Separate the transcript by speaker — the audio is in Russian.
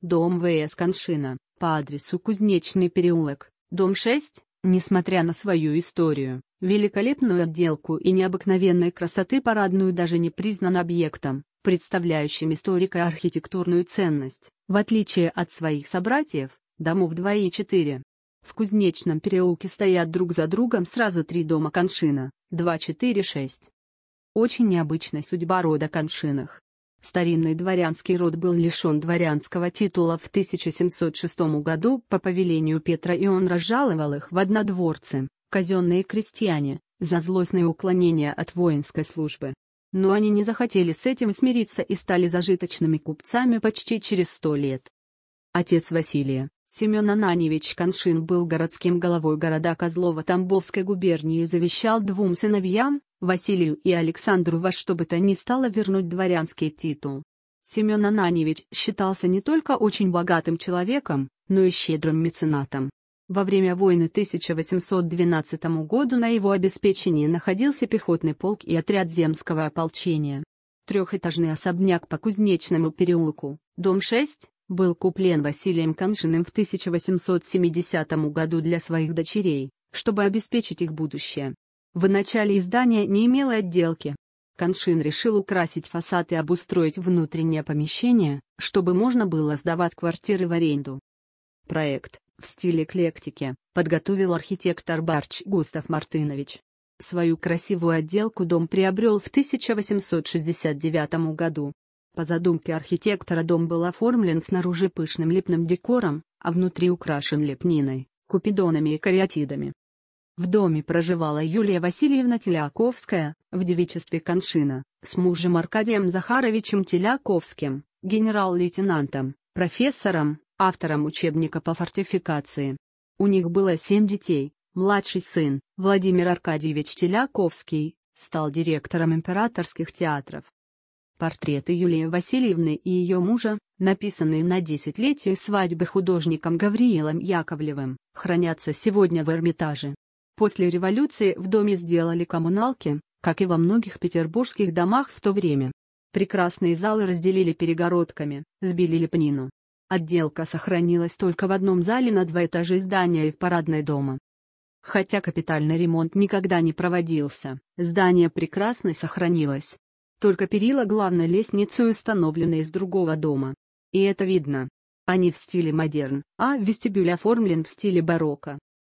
Speaker 1: дом В.С. Коншина, по адресу Кузнечный переулок, дом 6, несмотря на свою историю, великолепную отделку и необыкновенной красоты парадную даже не признан объектом, представляющим историко-архитектурную ценность, в отличие от своих собратьев, домов 2 и 4. В Кузнечном переулке стоят друг за другом сразу 3 дома Коншина, 2, 4, 6. Очень необычная судьба рода Коншиных. Старинный дворянский род был лишен дворянского титула в 1706 году по повелению Петра, и он разжаловал их в однодворцы, казенные крестьяне, за злостные уклонения от воинской службы. Но они не захотели с этим смириться и стали зажиточными купцами почти через 100 лет. Отец Василия, Семен Ананьевич Коншин, был городским головой города Козлова Тамбовской губернии и завещал 2 сыновьям, Василию и Александру, во что бы то ни стало вернуть дворянский титул. Семен Ананьевич считался не только очень богатым человеком, но и щедрым меценатом. Во время войны 1812 года на его обеспечении находился пехотный полк и отряд земского ополчения. 3-этажный особняк по Кузнечному переулку, дом 6, был куплен Василием Коншиным в 1870 году для своих дочерей, чтобы обеспечить их будущее. В начале здание не имело отделки. Коншин решил украсить фасад и обустроить внутреннее помещение, чтобы можно было сдавать квартиры в аренду. Проект, в стиле эклектики, подготовил архитектор Барч Густав Мартынович. Свою красивую отделку дом приобрел в 1869 году. По задумке архитектора дом был оформлен снаружи пышным лепным декором, а внутри украшен лепниной, купидонами и кариатидами. В доме проживала Юлия Васильевна Теляковская, в девичестве Коншина, с мужем Аркадием Захаровичем Теляковским, генерал-лейтенантом, профессором, автором учебника по фортификации. У них было 7 детей. Младший сын, Владимир Аркадьевич Теляковский, стал директором императорских театров. Портреты Юлии Васильевны и ее мужа, написанные на 10-летие свадьбы художником Гавриилом Яковлевым, хранятся сегодня в Эрмитаже. После революции в доме сделали коммуналки, как и во многих петербургских домах в то время. Прекрасные залы разделили перегородками, сбили лепнину. Отделка сохранилась только в одном зале на 2 этажа здания и в парадной дома. Хотя капитальный ремонт никогда не проводился, здание прекрасно сохранилось. Только перила главной лестницы установлены из другого дома. И это видно. Они в стиле модерн, а вестибюль оформлен в стиле барокко.